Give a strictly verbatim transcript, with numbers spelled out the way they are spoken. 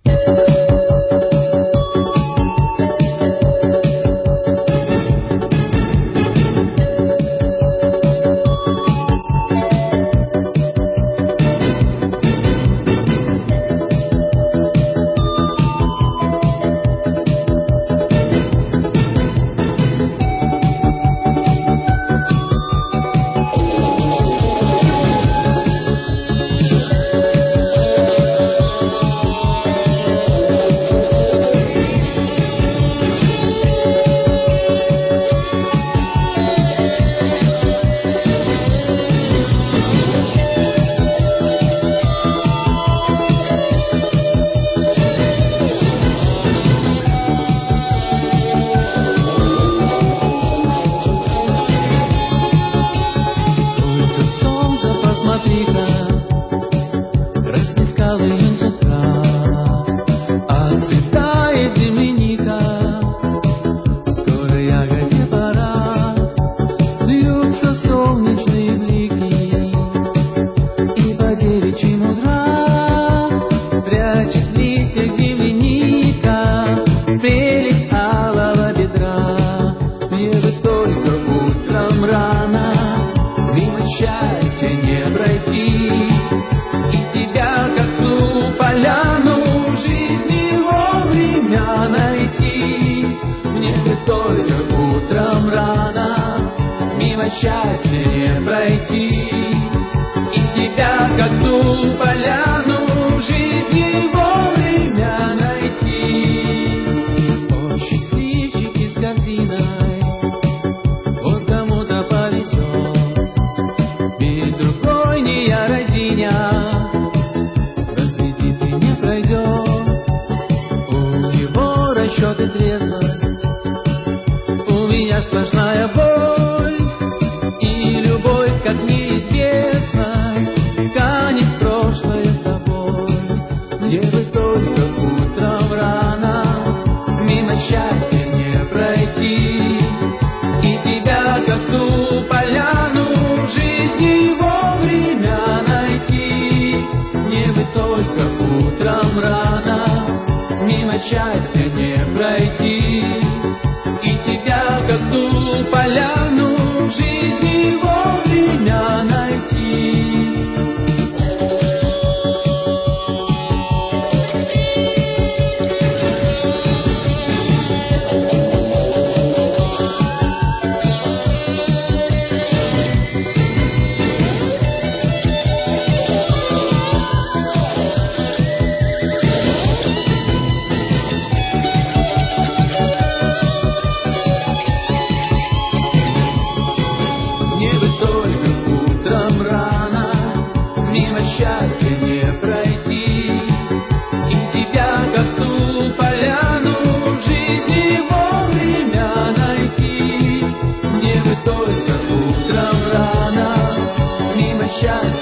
счастья не пройти, и тебя, как ту поляну, в жизни вовремя найти. О, счастливчики с корзиной, вот кому-то повезет, ведь другой не я, разиня, разгляди ты не пройдет. У него расчеты трезвость, у меня сплошная боль. Счастья не пройти, и тебя, как ту поляну, в жизни вовремя найти. Мне бы только утром рано мимо счастья не пройти, и тебя, как ту поляну, в жизни вовремя найти. Счастья не пройти, и тебя, как ту поляну, в жизни вовремя найти. Мне бы только утром рано мимо счастья